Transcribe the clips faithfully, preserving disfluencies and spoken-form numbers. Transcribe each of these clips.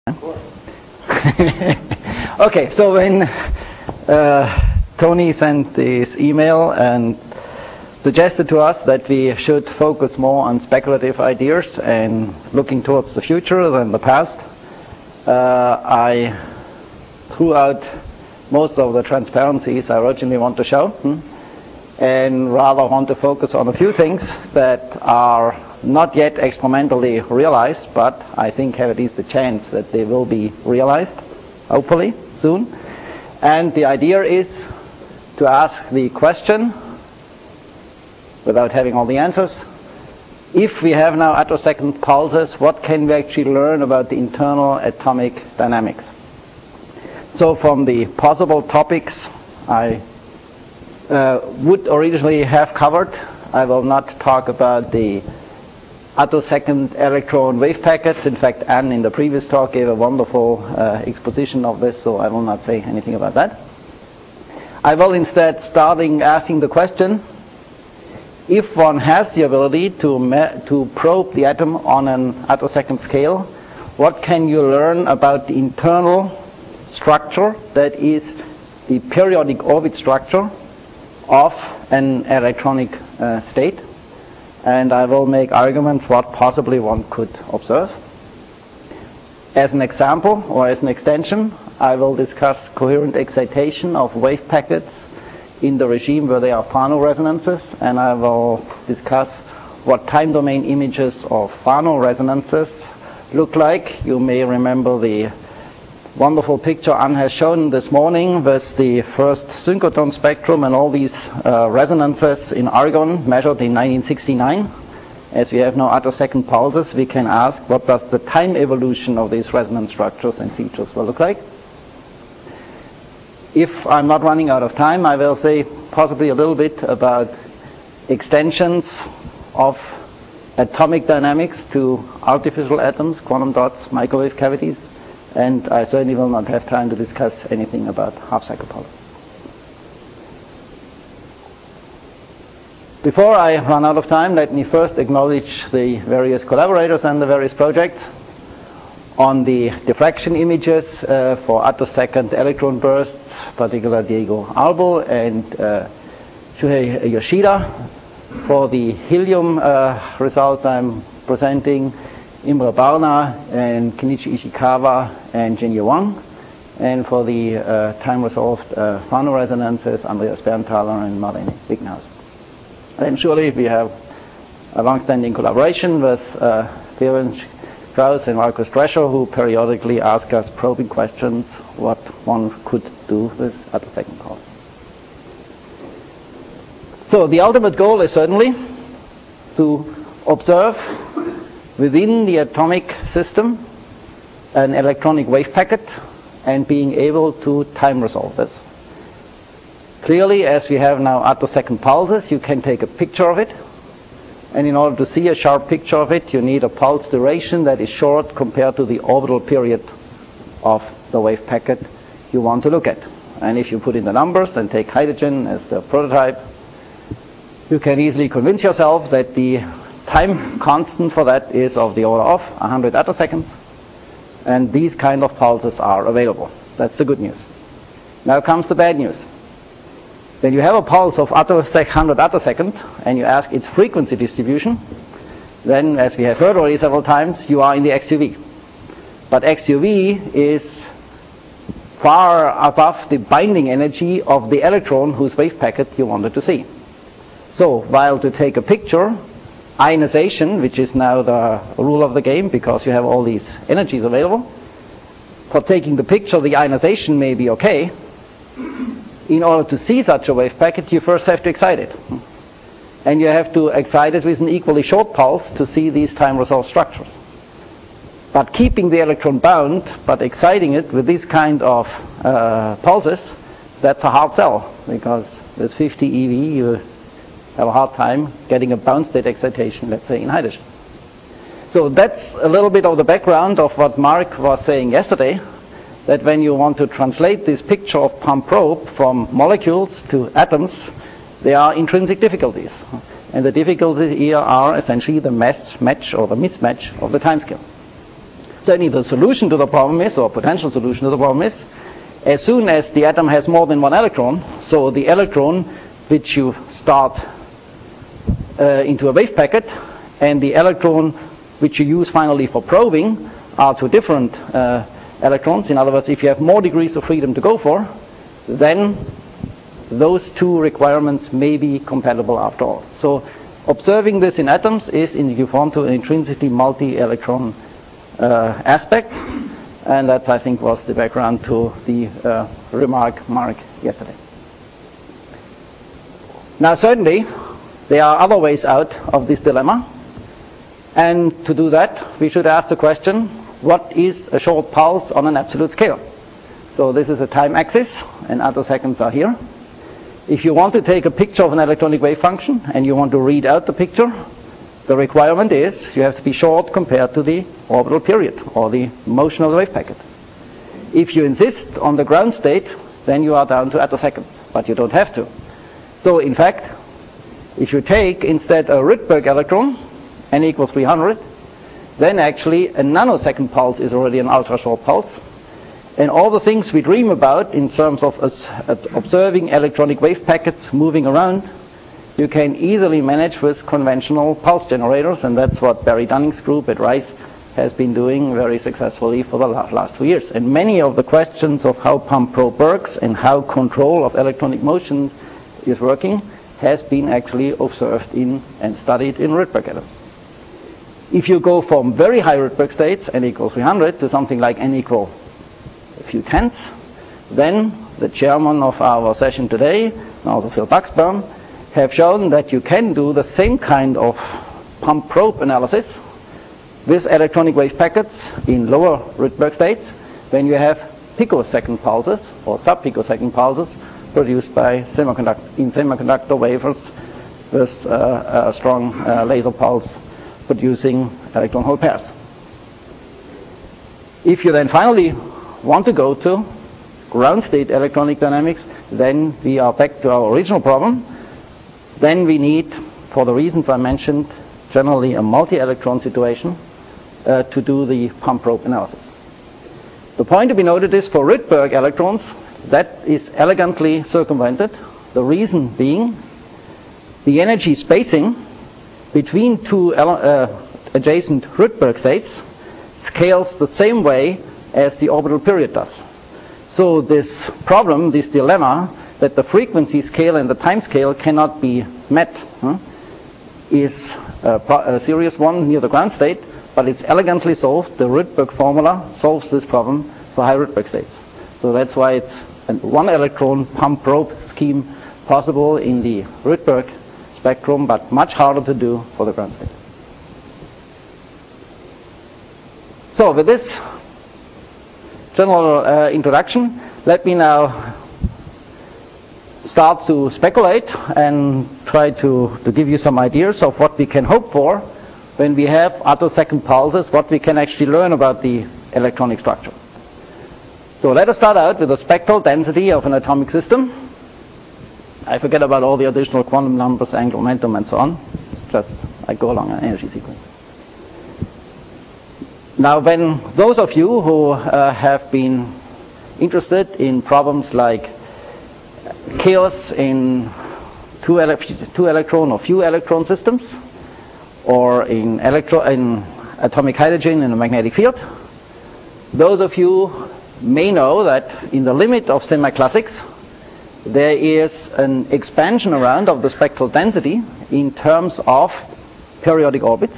Okay, so when uh, Tony sent this email and suggested to us that we should focus more on speculative ideas and looking towards the future than the past, uh, I threw out most of the transparencies I originally want to show, hmm, and rather want to focus on a few things that are not yet experimentally realized, but I think have at least a chance that they will be realized, hopefully, soon. And the idea is to ask the question, without having all the answers, if we have now attosecond pulses, what can we actually learn about the internal atomic dynamics? So from the possible topics I uh, would originally have covered, I will not talk about the attosecond electron wave packets. In fact, Anne in the previous talk gave a wonderful uh, exposition of this, so I will not say anything about that. I will instead starting asking the question, if one has the ability to, me- to probe the atom on an attosecond scale, what can you learn about the internal structure, that is the periodic orbit structure of an electronic uh, state? And I will make arguments what possibly one could observe. As an example, or as an extension, I will discuss coherent excitation of wave packets in the regime where they are Fano resonances, and I will discuss what time domain images of Fano resonances look like. You may remember the wonderful picture Anne has shown this morning with the first synchrotron spectrum and all these uh, resonances in argon measured in nineteen sixty-nine. As we have now attosecond pulses, we can ask what does the time evolution of these resonance structures and features will look like. If I'm not running out of time, I will say possibly a little bit about extensions of atomic dynamics to artificial atoms, quantum dots, microwave cavities. And I certainly will not have time to discuss anything about half-cycle pulses. Before I run out of time, let me first acknowledge the various collaborators and the various projects. On the diffraction images uh, for attosecond electron bursts, particularly Diego Albo and uh, Shuhei Yoshida. For the helium uh, results I'm presenting, Imre Barna and Kenichi Ishikawa and Jinyue Wang. And for the uh, time-resolved uh, Fano resonances, Andreas Bernthaler and Marlene Wiggenhausen. And surely we have a long-standing collaboration with uh, Ferenc Krauss and Markus Drescher, who periodically ask us probing questions what one could do with attosecond pulses. So the ultimate goal is certainly to observe within the atomic system an electronic wave packet and being able to time resolve this. Clearly, as we have now attosecond pulses, you can take a picture of it, and in order to see a sharp picture of it, you need a pulse duration that is short compared to the orbital period of the wave packet you want to look at. And if you put in the numbers and take hydrogen as the prototype, you can easily convince yourself that the time constant for that is of the order of one hundred attoseconds, and these kind of pulses are available. That's the good news. Now comes the bad news. When you have a pulse of one hundred attoseconds and you ask its frequency distribution, then, as we have heard already several times, you are in the X U V. But X U V is far above the binding energy of the electron whose wave packet you wanted to see. So, while to take a picture, ionization, which is now the rule of the game because you have all these energies available, for taking the picture, the ionization may be okay. In order to see such a wave packet, you first have to excite it. And you have to excite it with an equally short pulse to see these time-resolved structures. But keeping the electron bound, but exciting it with these kind of uh, pulses, that's a hard sell, because with fifty E V you have a hard time getting a bound state excitation, let's say, in hydrogen. So that's a little bit of the background of what Mark was saying yesterday, that when you want to translate this picture of pump probe from molecules to atoms, there are intrinsic difficulties. And the difficulties here are essentially the mismatch or the mismatch of the timescale. Certainly the solution to the problem is, or potential solution to the problem is, as soon as the atom has more than one electron, so the electron which you start uh, into a wave packet and the electron which you use finally for probing are two different uh, electrons. In other words, if you have more degrees of freedom to go for, then those two requirements may be compatible after all. So observing this in atoms is in due form to an intrinsically multi-electron uh, aspect, and that, I think, was the background to the uh, remark Mark yesterday. Now, certainly, there are other ways out of this dilemma, and to do that, we should ask the question, what is a short pulse on an absolute scale? So this is a time axis, and attoseconds are here. If you want to take a picture of an electronic wave function, and you want to read out the picture, the requirement is you have to be short compared to the orbital period, or the motion of the wave packet. If you insist on the ground state, then you are down to attoseconds, but you don't have to. So in fact, if you take instead a Rydberg electron, n equals three hundred, then actually a nanosecond pulse is already an ultra-short pulse. And all the things we dream about in terms of us observing electronic wave packets moving around, you can easily manage with conventional pulse generators, and that's what Barry Dunning's group at Rice has been doing very successfully for the last two years. And many of the questions of how pump probe works and how control of electronic motion is working has been actually observed in and studied in Rydberg atoms. If you go from very high Rydberg states, n equals three hundred, to something like n equal a few tenths, then the chairman of our session today, and also Phil Buxbaum, have shown that you can do the same kind of pump probe analysis with electronic wave packets in lower Rydberg states when you have picosecond pulses or sub-picosecond pulses produced by semiconductor in semiconductor wafers with uh, a strong uh, laser pulse producing electron hole pairs. If you then finally want to go to ground state electronic dynamics, then we are back to our original problem. Then we need, for the reasons I mentioned, generally a multi-electron situation uh, to do the pump probe analysis. The point to be noted is for Rydberg electrons, that is elegantly circumvented. The reason being the energy spacing between two uh, adjacent Rydberg states scales the same way as the orbital period does. So this problem, this dilemma, that the frequency scale and the time scale cannot be met, huh, is a, a serious one near the ground state, but it's elegantly solved. The Rydberg formula solves this problem for high Rydberg states. So that's why it's a one electron pump probe scheme possible in the Rydberg spectrum, but much harder to do for the ground state. So with this general uh, introduction, let me now start to speculate and try to, to give you some ideas of what we can hope for when we have attosecond pulses, what we can actually learn about the electronic structure. So let us start out with the spectral density of an atomic system. I forget about all the additional quantum numbers, angular momentum, and so on. It's just I go along an energy sequence. Now, when those of you who uh, have been interested in problems like chaos in two, ele two electron or few electron systems, or in, electro in atomic hydrogen in a magnetic field, those of you may know that in the limit of semi-classics, there is an expansion around of the spectral density in terms of periodic orbits.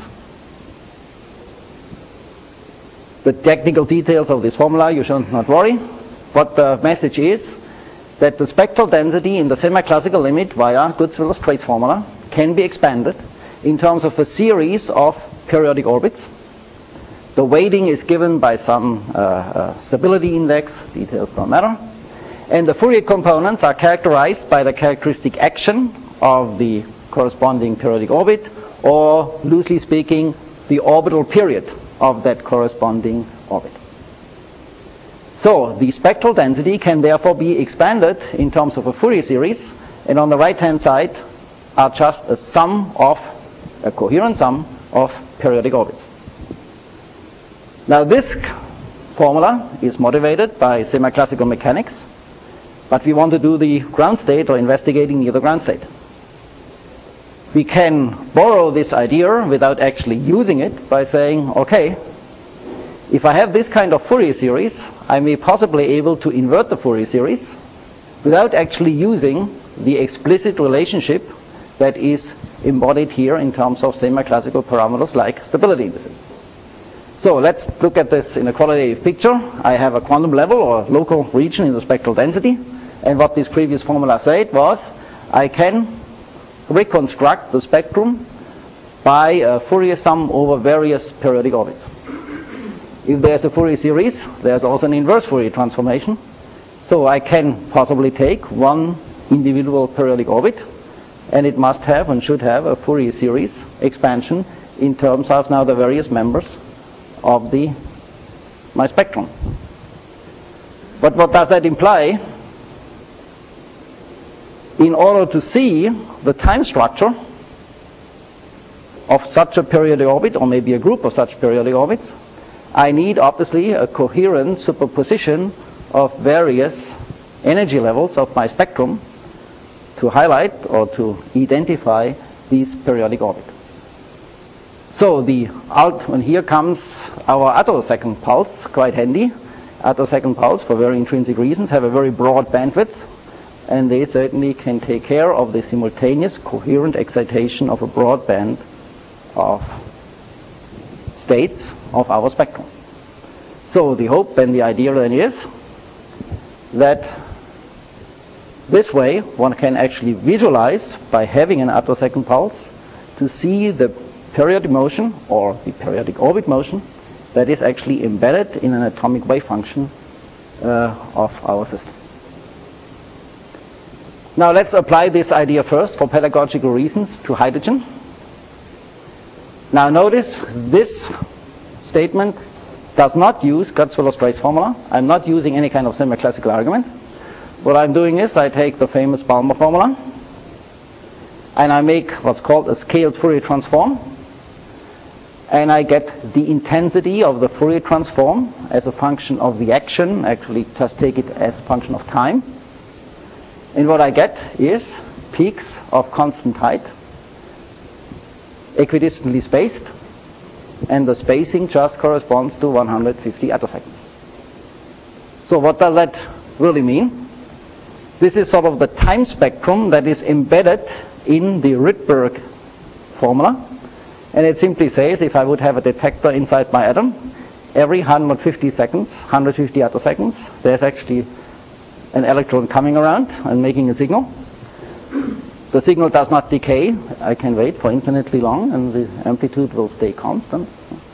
The technical details of this formula, you should not worry. But the message is that the spectral density in the semi-classical limit via Gutzwiller's trace formula can be expanded in terms of a series of periodic orbits. The weighting is given by some uh, uh, stability index, details don't matter. And the Fourier components are characterized by the characteristic action of the corresponding periodic orbit, or loosely speaking, the orbital period of that corresponding orbit. So the spectral density can therefore be expanded in terms of a Fourier series, and on the right hand side are just a sum of, a coherent sum of periodic orbits. Now this formula is motivated by semi-classical mechanics, but we want to do the ground state or investigating near the ground state. We can borrow this idea without actually using it by saying, okay, if I have this kind of Fourier series, I may possibly able to invert the Fourier series without actually using the explicit relationship that is embodied here in terms of semi-classical parameters like stability indices. So let's look at this in a qualitative picture. I have a quantum level or local region in the spectral density, and what this previous formula said was I can reconstruct the spectrum by a Fourier sum over various periodic orbits. If there's a Fourier series, there's also an inverse Fourier transformation. So I can possibly take one individual periodic orbit, and it must have and should have a Fourier series expansion in terms of now the various members of the my spectrum. But what does that imply? In order to see the time structure of such a periodic orbit, or maybe a group of such periodic orbits, I need obviously a coherent superposition of various energy levels of my spectrum to highlight or to identify these periodic orbits. So the out, and here comes our attosecond pulse, quite handy. Attosecond pulse, for very intrinsic reasons, have a very broad bandwidth, and they certainly can take care of the simultaneous coherent excitation of a broad band of states of our spectrum. So the hope and the idea then is that this way one can actually visualize, by having an attosecond pulse, to see the periodic motion or the periodic orbit motion that is actually embedded in an atomic wave function uh, of our system. Now let's apply this idea first for pedagogical reasons to hydrogen. Now notice this statement does not use Kurzweiler-Strait's formula. I'm not using any kind of semi-classical argument. What I'm doing is I take the famous Balmer formula and I make what's called a scaled Fourier transform, and I get the intensity of the Fourier transform as a function of the action, actually just take it as a function of time. And what I get is peaks of constant height, equidistantly spaced, and the spacing just corresponds to one hundred fifty attoseconds. So what does that really mean? This is sort of the time spectrum that is embedded in the Rydberg formula, and it simply says if I would have a detector inside my atom, every one hundred fifty seconds, one hundred fifty attoseconds, there's actually an electron coming around and making a signal. The signal does not decay. I can wait for infinitely long and the amplitude will stay constant.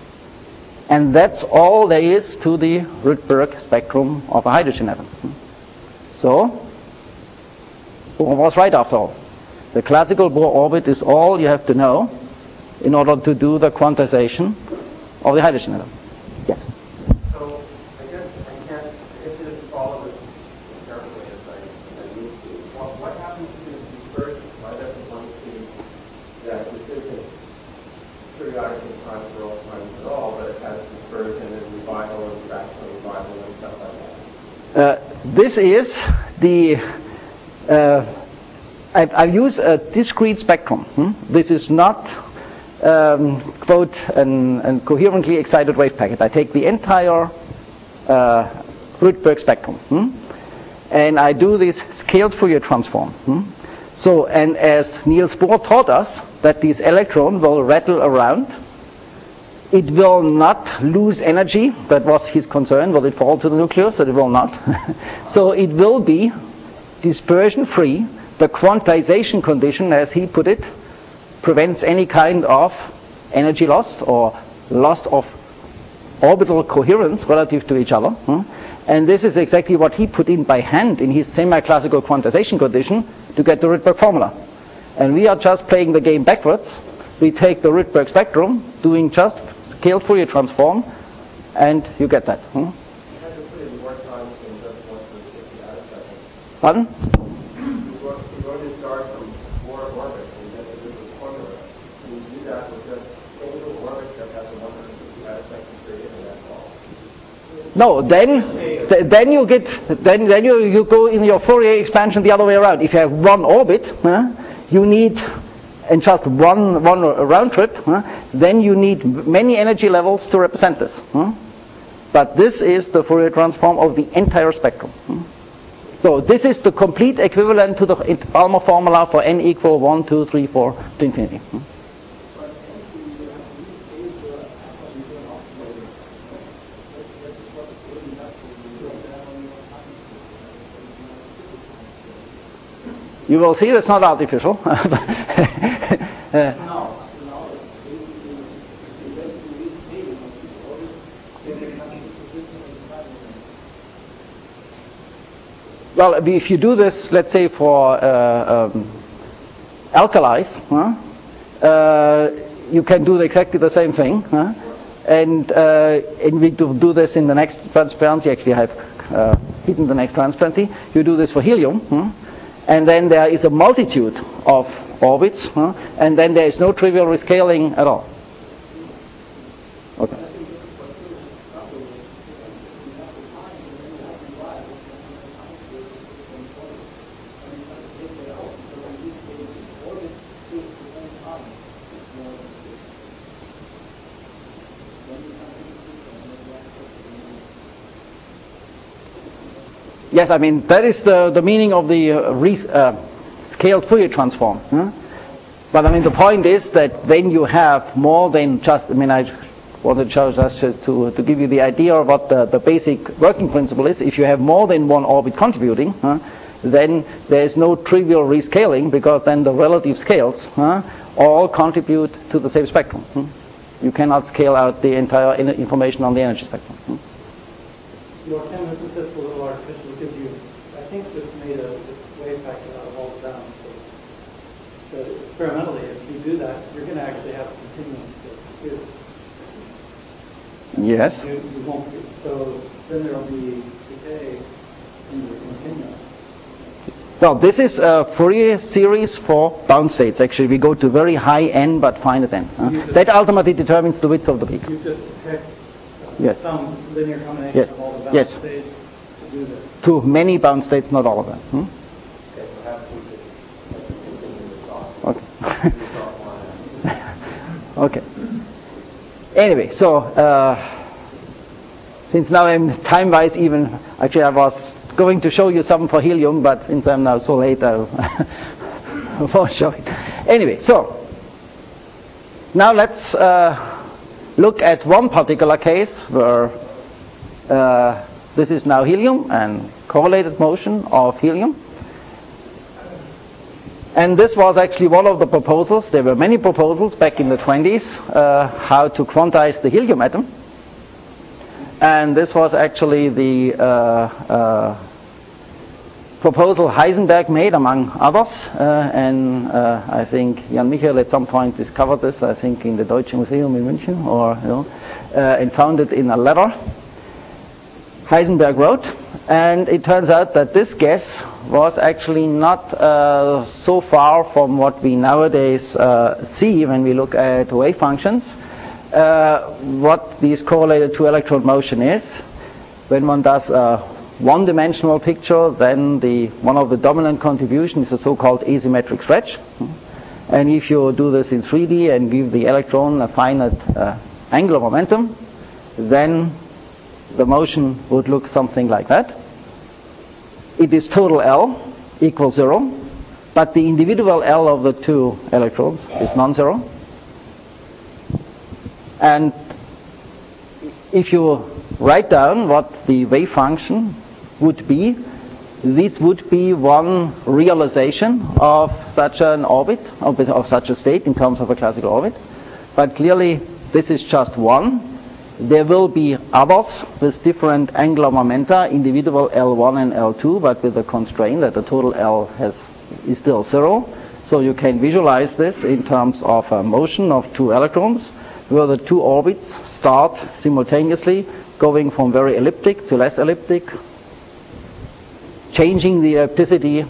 And that's all there is to the Rydberg spectrum of a hydrogen atom. So, Bohr was right after all. The classical Bohr orbit is all you have to know in order to do the quantization of the hydrogen atom. Yes? So, I guess I can't, I guess I didn't follow this carefully as I, as I need to. Well, what happens to the dispersion? Why doesn't one see that this isn't periodic in time for all times at all, but it has dispersion and revival and fractional revival and stuff like that? Uh, this is the uh, I, I use a discrete spectrum. Hmm? This is not um, quote an, an coherently excited wave packet. I take the entire uh, Rydberg spectrum, hmm? and I do this scaled Fourier transform. Hmm? So, and as Niels Bohr taught us that these electrons will rattle around, it will not lose energy. That was his concern. Will it fall to the nucleus? But it will not. So it will be dispersion free. The quantization condition, as he put it, prevents any kind of energy loss or loss of orbital coherence relative to each other. Hmm? And this is exactly what he put in by hand in his semi-classical quantization condition to get the Rydberg formula. And we are just playing the game backwards. We take the Rydberg spectrum, doing just scaled Fourier transform, and you get that. Hmm? You had to put in more time than just one hundred fifty attoseconds. Pardon? You're going to start from four orbits and get to this formula. Can you do that with just single orbits that have the one hundred fifty you had a second period and that's all. No, then th- then you get then then you, you go in your Fourier expansion the other way around. If you have one orbit, huh, you need and just one one round trip, huh, then you need many energy levels to represent this. Huh? But this is the Fourier transform of the entire spectrum. Huh? So this is the complete equivalent to the Balmer formula for n equal one, two, three, four to infinity. Huh? You will see that's not artificial. uh, no, no. Well, if you do this, let's say for uh, um, alkalis, huh? uh, you can do exactly the same thing. Huh? And, uh, and we do, do this in the next transparency. Actually, I have uh, hidden the next transparency. You do this for helium. Huh? And then there is a multitude of orbits, huh? And then there is no trivial rescaling at all. Okay. Yes, I mean, that is the, the meaning of the uh, re, uh, scaled Fourier transform. Huh? But I mean, the point is that when you have more than just, I mean, I wanted to show just to, to give you the idea of what the, the basic working principle is. If you have more than one orbit contributing, huh, then there is no trivial rescaling, because then the relative scales huh, all contribute to the same spectrum. Huh? You cannot scale out the entire information on the energy spectrum. Huh? Your Ken, isn't this a little artificial? Because you, I think, just made a this wave factor out of all the bounds. So, so experimentally, if you do that, you're going to actually have a continuum too. Yes. You, you won't be, so then there will be decay in the continuum. Well, this is a Fourier series for bound states. Actually, we go to very high n but finite n. Huh? That ultimately determines the width of the peak. You just pick yes. some linear combination yes. of all the bound yes. states to do this. To many bound states, not all of them. Hmm? Okay, perhaps we could continue the talk. Okay. okay. Anyway, so uh, since now I'm time-wise even, actually I was going to show you something for helium, but since I'm now so late, I won't show it. Anyway, so now let's uh, look at one particular case where uh, this is now helium and correlated motion of helium. And this was actually one of the proposals. There were many proposals back in the twenties uh, how to quantize the helium atom. And this was actually the uh, uh, proposal Heisenberg made, among others. Uh, and uh, I think Jan Michael at some point discovered this, I think in the Deutsche Museum in München, or you know, uh, and found it in a letter Heisenberg wrote. And it turns out that this guess was actually not uh, so far from what we nowadays uh, see when we look at wave functions. Uh, what this correlated two electron motion is. When one does a one-dimensional picture, then the one of the dominant contributions is a so-called asymmetric stretch. And if you do this in three D and give the electron a finite uh, angular momentum, then the motion would look something like that. It is total L equals zero, but the individual L of the two electrons is non-zero. And if you write down what the wave function would be, this would be one realization of such an orbit, of, of such a state in terms of a classical orbit. But clearly, this is just one. There will be others with different angular momenta, individual L one and L two, but with the constraint that the total L has is still zero. So you can visualize this in terms of a motion of two electrons, where the two orbits start simultaneously, going from very elliptic to less elliptic, changing the ellipticity,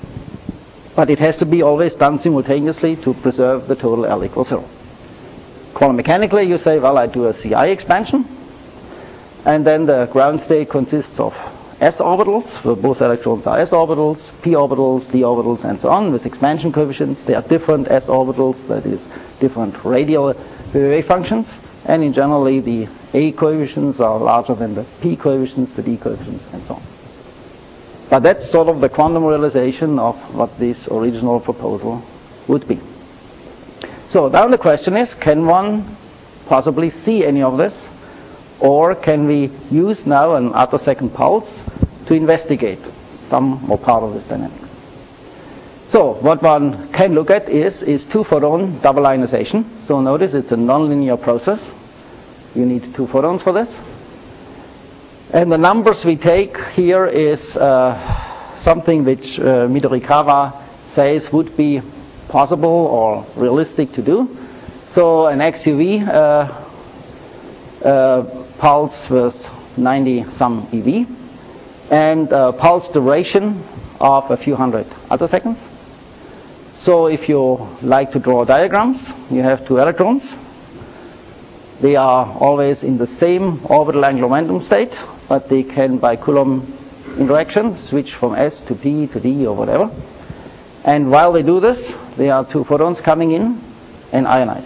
but it has to be always done simultaneously to preserve the total L equals zero. quantum mechanically, you say, well, I do a C I expansion, and then the ground state consists of s orbitals, where both electrons are s orbitals, p orbitals, d orbitals, and so on, with expansion coefficients. They are different s orbitals, that is, different radial wave functions, and in generally the a coefficients are larger than the p coefficients, the d coefficients, and so on. But that's sort of the quantum realization of what this original proposal would be. So now the question is, can one possibly see any of this? Or can we use now an attosecond pulse to investigate some or part of this dynamics? So what one can look at is, is two-photon double ionization. So notice it's a nonlinear process. You need two photons for this. And the numbers we take here is uh, something which uh, Midorikawa says would be possible or realistic to do. So an X U V uh, uh, pulse with ninety some E V, and a pulse duration of a few hundred attoseconds. So if you like to draw diagrams, you have two electrons. They are always in the same orbital angular momentum state, but they can, by Coulomb interactions, switch from S to P to D or whatever. And while they do this, there are two photons coming in and ionize.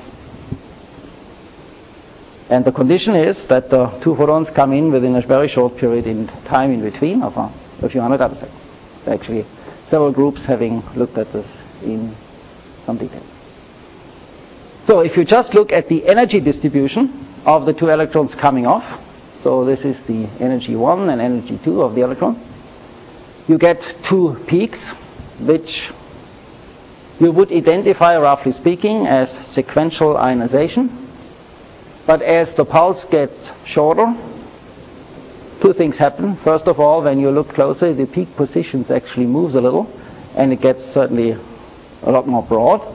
And the condition is that the two photons come in within a very short period in time in between of a, a few hundred attoseconds. Actually, several groups having looked at this in some detail. So if you just look at the energy distribution of the two electrons coming off, so this is the energy one and energy two of the electron, you get two peaks, which you would identify, roughly speaking, as sequential ionization. But as the pulse gets shorter, two things happen. First of all, when you look closer, the peak positions actually moves a little, and it gets certainly a lot more broad.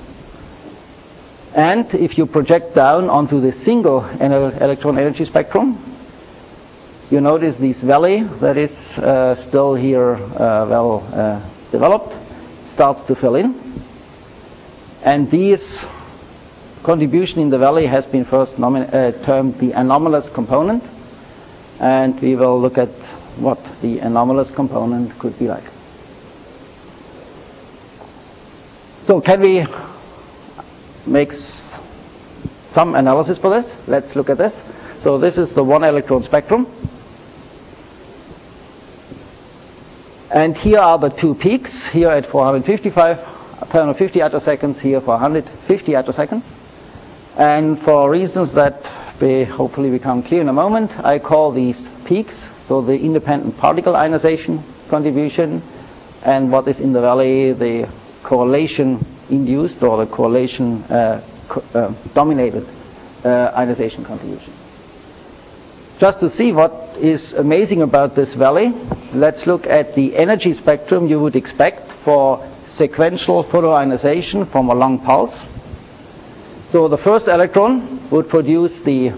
And if you project down onto the single electron energy spectrum, you notice this valley that is uh, still here uh, well uh, developed starts to fill in. And these contribution in the valley has been first nomin- uh, termed the anomalous component, and we will look at what the anomalous component could be like. So can we make s- some analysis for this? Let's look at this. So this is the one electron spectrum, and here are the two peaks, here at four hundred fifty-five, four hundred fifty attoseconds, here for one hundred fifty attoseconds. And for reasons that will hopefully become clear in a moment, I call these peaks, so the independent particle ionization contribution, and what is in the valley, the correlation induced or the correlation uh, co- uh, dominated uh, ionization contribution. Just to see what is amazing about this valley, let's look at the energy spectrum you would expect for sequential photoionization from a long pulse. So the first electron would produce the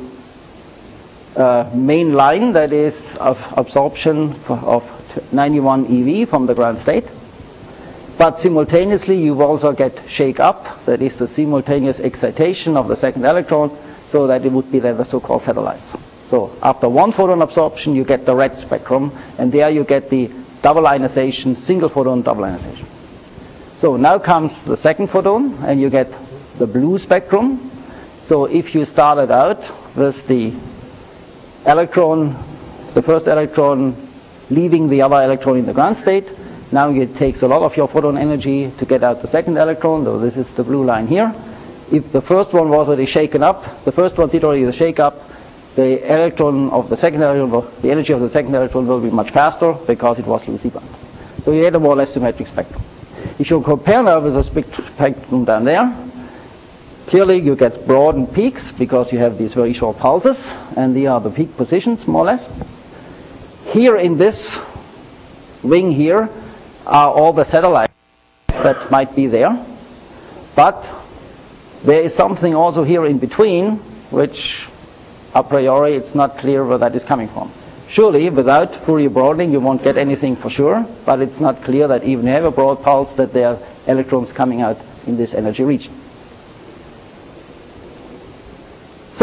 uh, main line, that is of absorption of ninety-one E V from the ground state. But simultaneously you also get shake up, that is the simultaneous excitation of the second electron, so that it would be then the so-called satellites. So after one photon absorption you get the red spectrum, and there you get the double ionization, single photon double ionization. So now comes the second photon, and you get the blue spectrum. So if you started out with the electron, the first electron leaving the other electron in the ground state, now it takes a lot of your photon energy to get out the second electron, though this is the blue line here. If the first one was already shaken up, the first one did already the shake up, the electron of the second electron, the energy of the second electron will be much faster because it was loosely bound. So you get a more or less symmetric spectrum. If you compare now with the spectrum down there, clearly you get broadened peaks because you have these very short pulses, and these are the peak positions more or less. Here in this wing here are all the satellites that might be there, but there is something also here in between which a priori it's not clear where that is coming from. Surely without Fourier broadening you won't get anything for sure, but it's not clear that even if you have a broad pulse that there are electrons coming out in this energy region.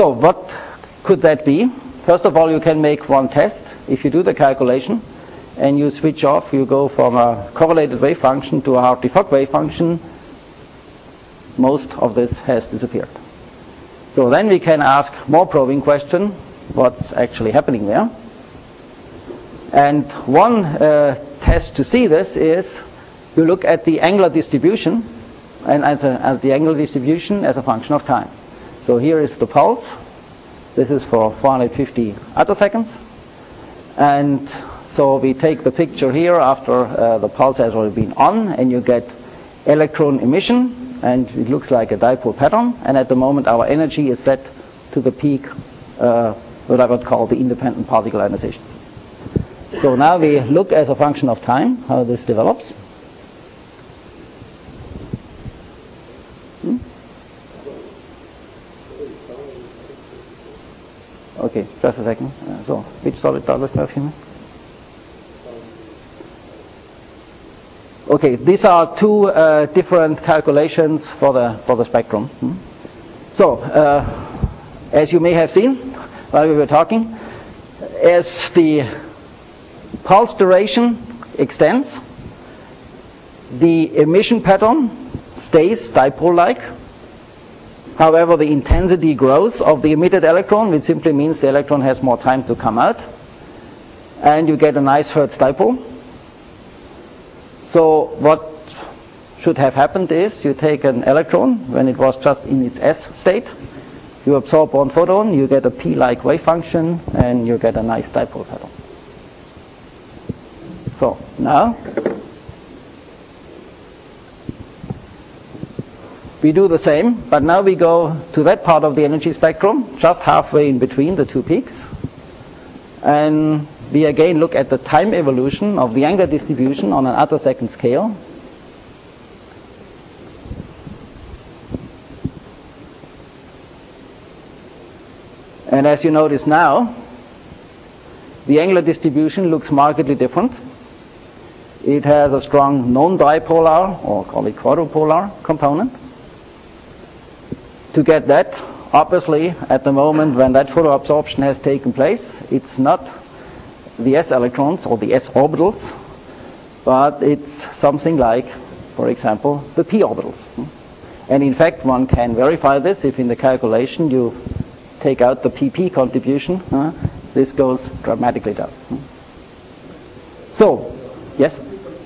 So what could that be? First of all, you can make one test. If you do the calculation and you switch off, you go from a correlated wave function to a Hartree-Fock wave function, most of this has disappeared. So then we can ask more probing question, what's actually happening there? And one uh, test to see this is you look at the angular distribution, and at, a, at the angular distribution as a function of time. So here is the pulse. This is for four hundred fifty attoseconds. And so we take the picture here after uh, the pulse has already been on, and you get electron emission, and it looks like a dipole pattern. And at the moment our energy is set to the peak, uh, what I would call the independent particle ionization. So now we look as a function of time how this develops. Hmm? Okay, just a second. Uh, so, which solid does it have here? Okay, these are two uh, different calculations for the for the spectrum. Hmm? So, uh, as you may have seen while we were talking, as the pulse duration extends, the emission pattern stays dipole-like. However, the intensity grows of the emitted electron, which simply means the electron has more time to come out, and you get a nice Hertz dipole. So what should have happened is you take an electron when it was just in its S state, you absorb one photon, you get a P-like wave function, and you get a nice dipole pattern. So now we do the same, but now we go to that part of the energy spectrum, just halfway in between the two peaks, and we again look at the time evolution of the angular distribution on an attosecond scale. And as you notice now, the angular distribution looks markedly different. It has a strong non-dipolar, or call it quadrupolar, component. To get that, obviously, at the moment when that photoabsorption has taken place, it's not the s electrons or the s orbitals, but it's something like, for example, the p orbitals. And in fact, one can verify this if in the calculation you take out the pp contribution. Uh, this goes dramatically down. So, yes?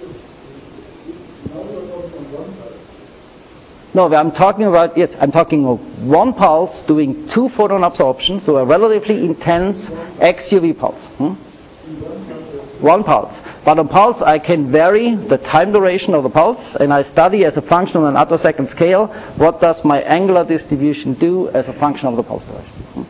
No, I'm talking about, yes, I'm talking of one pulse doing two photon absorption, so a relatively intense X U V pulse. Hmm? One pulse. But on pulse, I can vary the time duration of the pulse, and I study as a function on an attosecond scale, what does my angular distribution do as a function of the pulse duration. Hmm?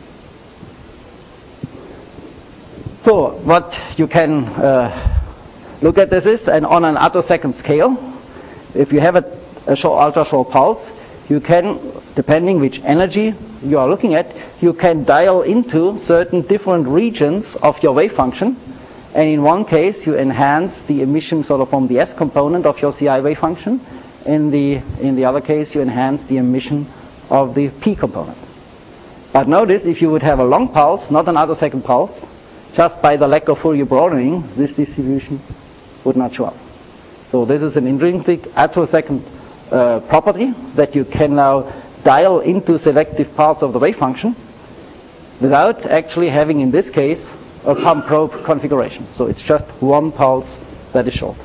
So, what you can uh, look at this is, and on an attosecond scale, if you have a, a short, ultra short pulse, you can, depending which energy you are looking at, you can dial into certain different regions of your wave function. And in one case, you enhance the emission sort of from the S component of your C I wave function. In the, in the other case, you enhance the emission of the P component. But notice, if you would have a long pulse, not an attosecond pulse, just by the lack of Fourier broadening, this distribution would not show up. So this is an intrinsic attosecond uh, property that you can now dial into selective parts of the wave function without actually having, in this case, a pump probe configuration. So it's just one pulse that is short.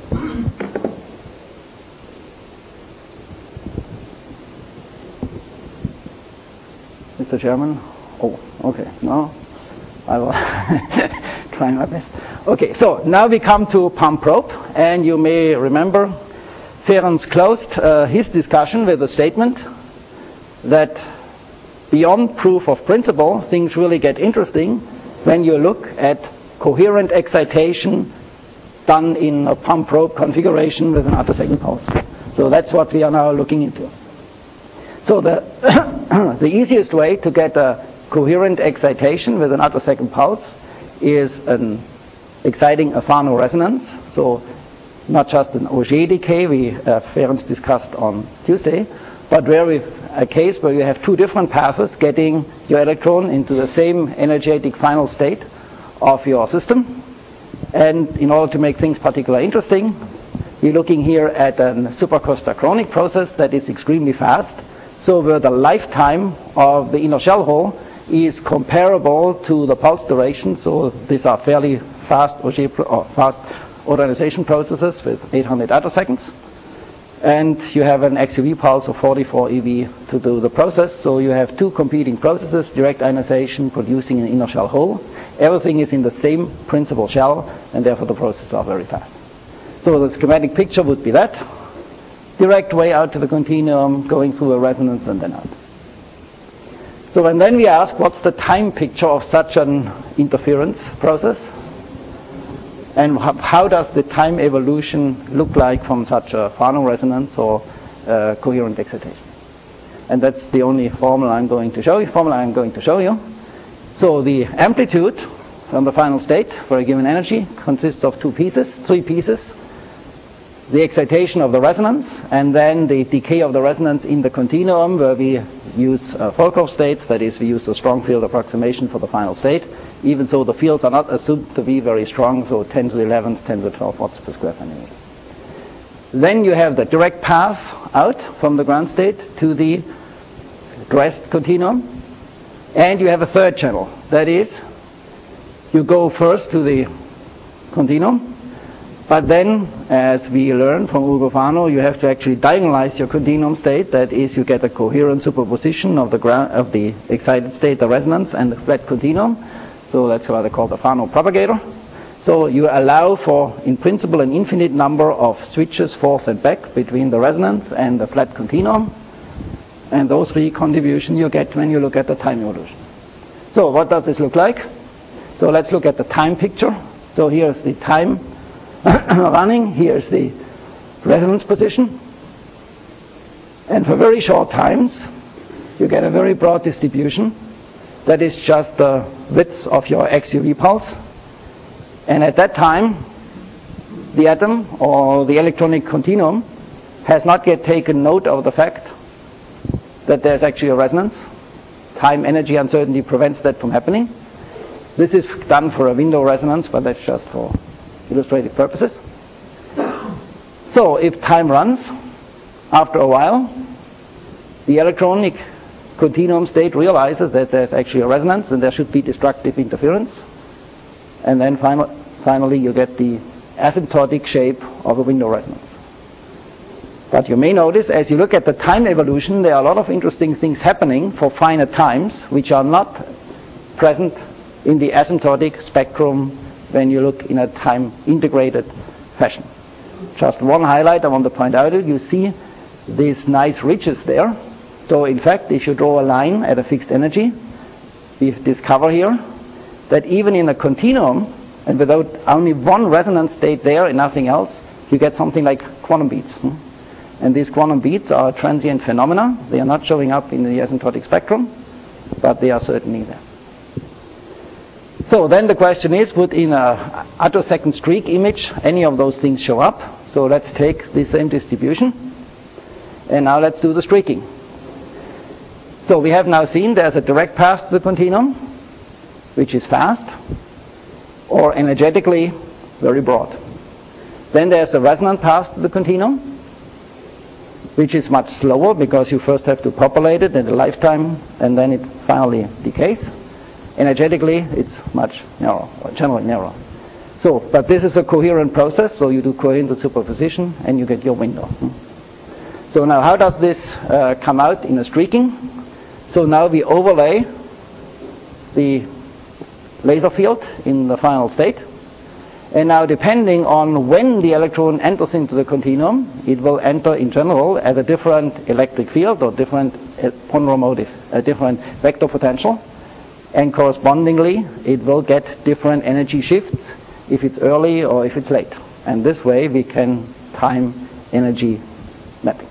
Mister Chairman? Oh, okay. No? I will try my best. Okay, so now we come to pump probe, and you may remember Ferenc closed uh, his discussion with a statement that beyond proof of principle, things really get interesting when you look at coherent excitation done in a pump probe configuration with an attosecond pulse. So that's what we are now looking into. So the the easiest way to get a coherent excitation with an attosecond pulse is an exciting a Fano resonance. So not just an Auger decay we uh, Ferenc discussed on Tuesday, but where we a case where you have two different passes getting your electron into the same energetic final state of your system. And in order to make things particularly interesting, we're looking here at a supercostachronic process that is extremely fast. So where the lifetime of the inner shell hole is comparable to the pulse duration. So these are fairly fast Auger or fast organization processes with eight hundred attoseconds. And you have an X U V pulse of forty-four E V to do the process. So you have two competing processes, direct ionization producing an inner shell hole. Everything is in the same principal shell, and therefore the processes are very fast. So the schematic picture would be that. Direct way out to the continuum, going through a resonance and then out. So and then we ask, what's the time picture of such an interference process? And how does the time evolution look like from such a Fano resonance or uh, coherent excitation? And that's the only formula I'm going to show you. Formula I'm going to show you. So the amplitude from the final state for a given energy consists of two pieces, three pieces. The excitation of the resonance, and then the decay of the resonance in the continuum, where we use uh, Volkoff states. That is, we use a strong field approximation for the final state. Even so, the fields are not assumed to be very strong, so ten to the eleventh, ten to the twelfth watts per square centimeter. Then you have the direct path out from the ground state to the rest continuum, and you have a third channel. That is, you go first to the continuum, but then, as we learned from Ugo Fano, you have to actually diagonalize your continuum state. That is, you get a coherent superposition of the ground, of the excited state, the resonance, and the flat continuum. So that's what they call the Fano propagator. So you allow for, in principle, an infinite number of switches forth and back between the resonance and the flat continuum. And those three contributions you get when you look at the time evolution. So what does this look like? So let's look at the time picture. So here's the time running. Here's the resonance position. And for very short times, you get a very broad distribution. That is just the width of your X U V pulse. And at that time, the atom or the electronic continuum has not yet taken note of the fact that there's actually a resonance. Time energy uncertainty prevents that from happening. This is done for a window resonance, but that's just for illustrative purposes. So if time runs, after a while, the electronic continuum state realizes that there's actually a resonance and there should be destructive interference. And then final, finally you get the asymptotic shape of a window resonance. But you may notice, as you look at the time evolution, there are a lot of interesting things happening for finite times which are not present in the asymptotic spectrum when you look in a time integrated fashion. Just one highlight I want to point out, you see these nice ridges there. So in fact, if you draw a line at a fixed energy, we discover here that even in a continuum, and without only one resonance state there and nothing else, you get something like quantum beats. Hmm? And these quantum beats are transient phenomena. They are not showing up in the asymptotic spectrum, but they are certainly there. So then the question is, would in a attosecond streak image any of those things show up? So let's take the same distribution, and now let's do the streaking. So we have now seen there's a direct path to the continuum, which is fast, or energetically very broad. Then there's a resonant path to the continuum, which is much slower because you first have to populate it in a lifetime, and then it finally decays. Energetically, it's much narrower, or generally narrow. So, but this is a coherent process, so you do coherent superposition, and you get your window. So now how does this uh, come out in a streaking? So now we overlay the laser field in the final state. And now depending on when the electron enters into the continuum, it will enter in general at a different electric field or different ponderomotive, a different vector potential. And correspondingly, it will get different energy shifts if it's early or if it's late. And this way we can time energy mapping.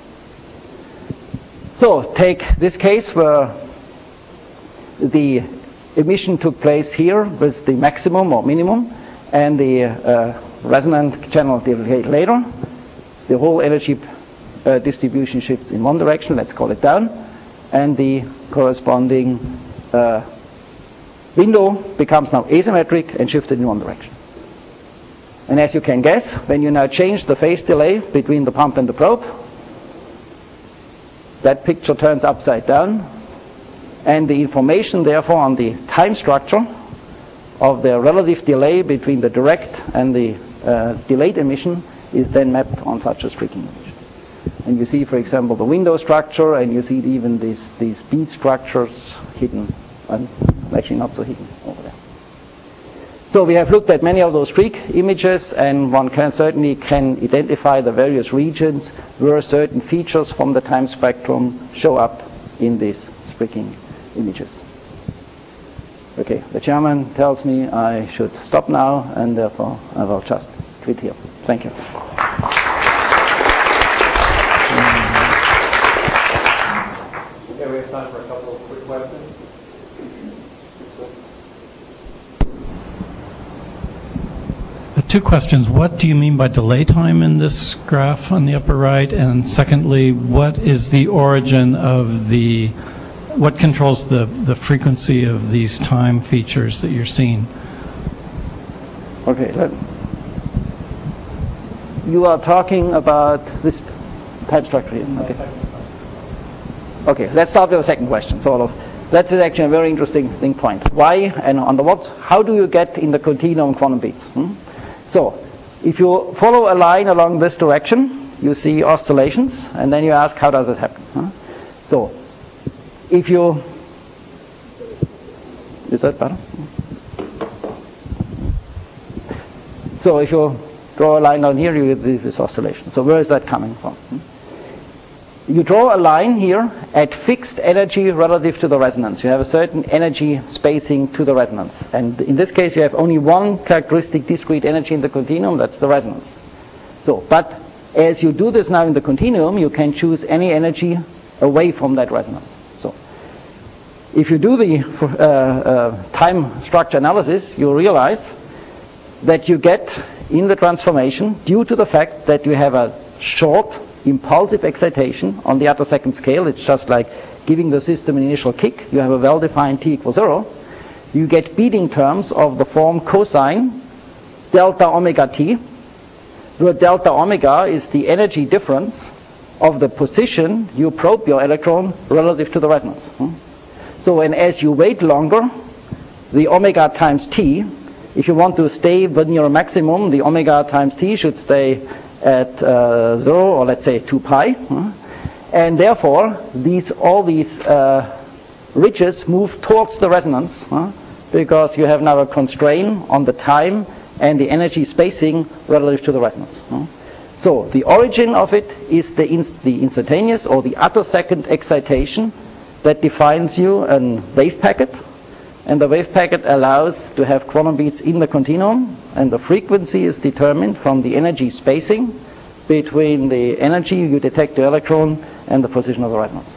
So take this case where the emission took place here with the maximum or minimum, and the uh, resonant channel decayed later. The whole energy uh, distribution shifts in one direction, let's call it down, and the corresponding uh, window becomes now asymmetric and shifted in one direction. And as you can guess, when you now change the phase delay between the pump and the probe, that picture turns upside down, and the information therefore on the time structure of the relative delay between the direct and the uh, delayed emission is then mapped on such a streaking image. And you see, for example, the window structure, and you see even these, these bead structures hidden, and actually not so hidden over there. So we have looked at many of those streak images, and one can certainly can identify the various regions where certain features from the time spectrum show up in these streaking images. Okay, the chairman tells me I should stop now, and therefore I will just quit here. Thank you. Okay, we have time for a couple of quick questions. Two questions. What do you mean by delay time in this graph on the upper right? And secondly, what is the origin of the, what controls the, the frequency of these time features that you're seeing? Okay, let, you are talking about this time structure here. Okay. Okay, let's start with the second question. Sort of. That's actually a very interesting thing point. Why and under what? How do you get in the continuum quantum beats? Hmm? So, if you follow a line along this direction, you see oscillations, and then you ask, how does it happen? Huh? So, if you... Is that better? So, if you draw a line down here, you get this oscillation. So, where is that coming from? Hmm? You draw a line here at fixed energy relative to the resonance. You have a certain energy spacing to the resonance. And in this case, you have only one characteristic discrete energy in the continuum, that's the resonance. So, but as you do this now in the continuum, you can choose any energy away from that resonance. So, if you do the uh, uh, time structure analysis, you realize that you get in the transformation, due to the fact that you have a short impulsive excitation on the attosecond scale, it's just like giving the system an initial kick. You have a well-defined t equals zero. You get beating terms of the form cosine delta omega t, where delta omega is the energy difference of the position you probe your electron relative to the resonance. So, and as you wait longer, the omega times t, if you want to stay within your maximum, the omega times t should stay at uh, zero, or let's say two pi, huh? And therefore these all these uh, ridges move towards the resonance, huh? Because you have now a constraint on the time and the energy spacing relative to the resonance. Huh? So the origin of it is the, inst- the instantaneous or the attosecond excitation that defines you a wave packet, and the wave packet allows to have quantum beats in the continuum, and the frequency is determined from the energy spacing between the energy you detect the electron and the position of the resonance.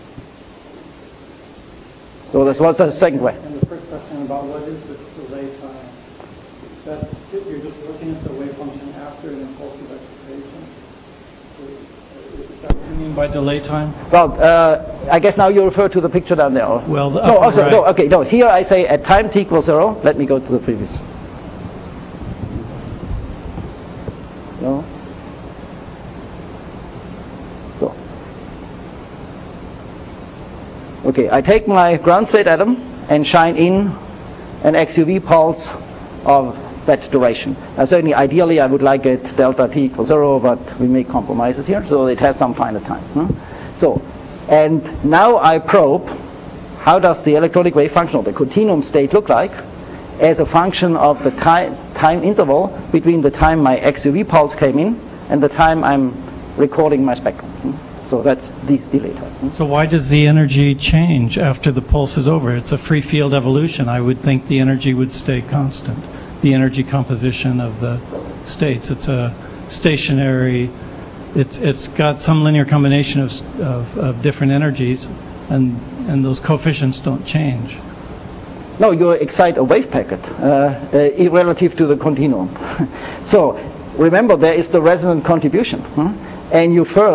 So this was the second way. And the first question about what is this delay time? That's, you're just looking at the wave function after an impulsive excitation. Is that what you mean by delay time? Well, uh, I guess now you refer to the picture down there. Well, the no, upper also, right. no, okay, no. Here I say at time t equals zero. Let me go to the previous. No. So. Okay, I take my ground state atom and shine in an X U V pulse of that duration. Now, certainly, ideally, I would like it delta t equals zero, but we make compromises here, so it has some finite time. Huh? So, and now I probe how does the electronic wave function or the continuum state look like as a function of the time time interval between the time my X U V pulse came in and the time I'm recording my spectrum. Hmm? So that's this delay time. Hmm? So why does the energy change after the pulse is over? It's a free field evolution. I would think the energy would stay constant. The energy composition of the states. It's a stationary, it's it's got some linear combination of of, of different energies, and and those coefficients don't change. No, you excite a wave packet uh, uh, relative to the continuum. So remember, there is the resonant contribution, hmm? And you first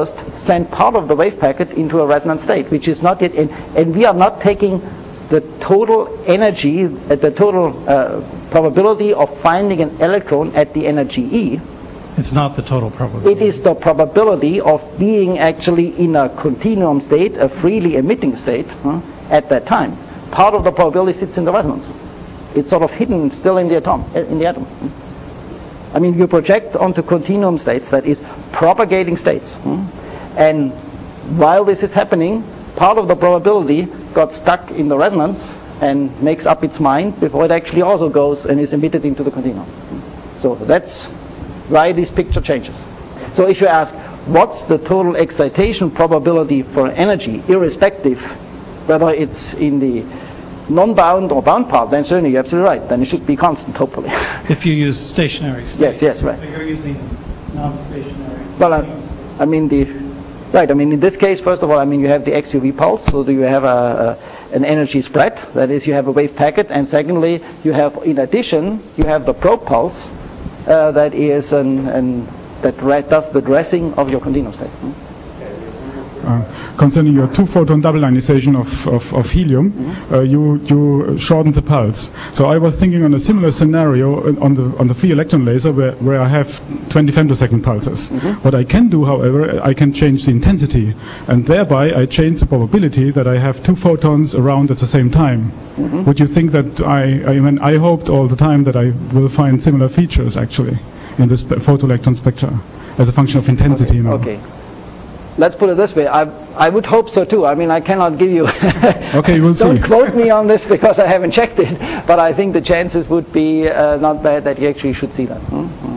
send part of the wave packet into a resonant state, which is not yet in, and we are not taking the total energy, uh, the total uh, probability of finding an electron at the energy E. It's not the total probability. It is the probability of being actually in a continuum state, a freely emitting state, huh, at that time. Part of the probability sits in the resonance. It's sort of hidden still in the atom. In the atom. I mean, you project onto continuum states, that is propagating states, huh, and while this is happening, part of the probability got stuck in the resonance and makes up its mind before it actually also goes and is emitted into the continuum. So that's why this picture changes. So if you ask, what's the total excitation probability for energy, irrespective whether it's in the non-bound or bound part, then certainly you're absolutely right. Then it should be constant, hopefully. If you use stationary states. Yes, yes, right. So you're using non-stationary. Well, I, I mean the right. I mean in this case, first of all, I mean you have the X U V pulse, so do you have a, a an energy spread? That is, you have a wave packet, and secondly, you have in addition you have the probe pulse. Uh, that is an, an that re- does the dressing of your continuum state. Hmm? Uh, concerning your two-photon double ionization of, of, of helium, mm-hmm. uh, you you shortened the pulse. So I was thinking on a similar scenario on the on the free electron laser where, where I have twenty femtosecond pulses. Mm-hmm. What I can do, however, I can change the intensity, and thereby I change the probability that I have two photons around at the same time. Mm-hmm. Would you think that I I mean I hoped all the time that I will find similar features actually in this photoelectron spectra as a function of intensity? Okay. You know? Okay. Let's put it this way. I I would hope so too. I mean, I cannot give you. Okay, we'll Don't see. quote me on this because I haven't checked it. But I think the chances would be uh, not bad that you actually should see that. Hmm?